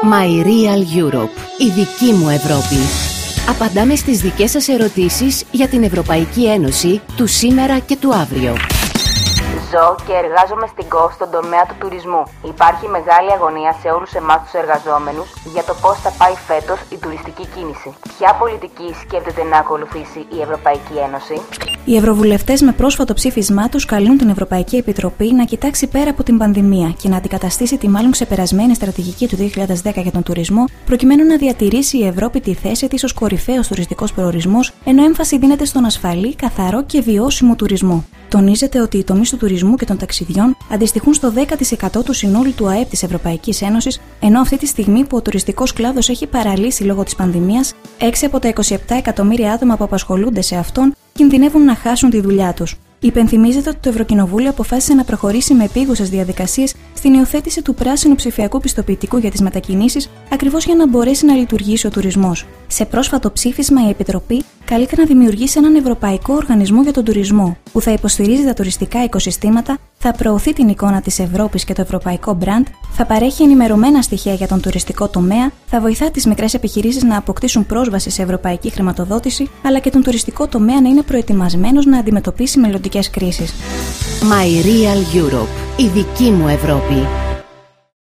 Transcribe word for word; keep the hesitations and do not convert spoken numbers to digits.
My Real Europe. Η δική μου Ευρώπη. Απαντάμε στις δικές σας ερωτήσεις για την Ευρωπαϊκή Ένωση του σήμερα και του αύριο. Ζω και εργάζομαι στην ΚΟ στον τομέα του τουρισμού. Υπάρχει μεγάλη αγωνία σε όλους εμάς τους εργαζόμενους για το πώς θα πάει φέτος η τουριστική κίνηση. Ποια πολιτική σκέφτεται να ακολουθήσει η Ευρωπαϊκή Ένωση? Οι ευρωβουλευτές με πρόσφατο ψήφισμά τους καλούν την Ευρωπαϊκή Επιτροπή να κοιτάξει πέρα από την πανδημία και να αντικαταστήσει τη μάλλον ξεπερασμένη στρατηγική του δύο χιλιάδες δέκα για τον τουρισμό, προκειμένου να διατηρήσει η Ευρώπη τη θέση της ως κορυφαίος τουριστικός προορισμός, ενώ έμφαση δίνεται στον ασφαλή, καθαρό και βιώσιμο τουρισμό. Τονίζεται ότι οι τομείς του τουρισμού και των ταξιδιών αντιστοιχούν στο δέκα τοις εκατό του συνόλου του ΑΕΠ της Ευρωπαϊκής Ένωσης, ενώ αυτή τη στιγμή που ο τουριστικός κλάδος έχει παραλύσει λόγω της πανδημίας, έξι από τα είκοσι επτά εκατομμύρια άτομα που απασχολούνται σε αυτόν κινδυνεύουν να χάσουν τη δουλειά τους. Υπενθυμίζεται ότι το Ευρωκοινοβούλιο αποφάσισε να προχωρήσει με επίγουσες διαδικασίες στην υιοθέτηση του πράσινου ψηφιακού πιστοποιητικού για τις μετακινήσεις, ακριβώς για να μπορέσει να λειτουργήσει ο τουρισμός. Σε πρόσφατο ψήφισμα, η Επιτροπή καλείται να δημιουργήσει έναν Ευρωπαϊκό Οργανισμό για τον Τουρισμό, που θα υποστηρίζει τα τουριστικά οικοσυστήματα, θα προωθεί την εικόνα της Ευρώπης και το ευρωπαϊκό μπραντ, θα παρέχει ενημερωμένα στοιχεία για τον τουριστικό τομέα, θα βοηθά τις μικρές επιχειρήσεις να αποκτήσουν πρόσβαση σε ευρωπαϊκή χρηματοδότηση, αλλά και τον τουριστικό τομέα να είναι προετοιμασμένος να αντιμετωπίσει μελλοντικές κρίσεις. My Real Europe. Η δική μου Ευρώπη.